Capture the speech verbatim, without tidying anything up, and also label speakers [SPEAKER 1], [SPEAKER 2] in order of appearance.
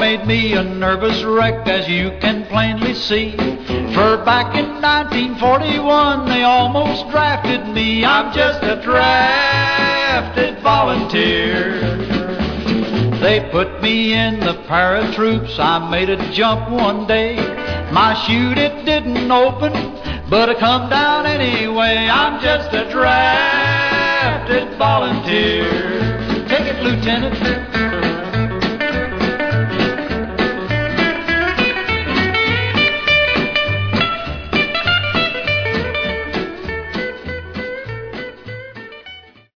[SPEAKER 1] made me a nervous wreck, as you can plainly see. For back in nineteen forty-one, they almost drafted me. I'm just a drafted volunteer. They put me in the paratroops. I made a jump one day. My chute, it didn't open, but I come down anyway. I'm just a drafted volunteer. Take it, Lieutenant.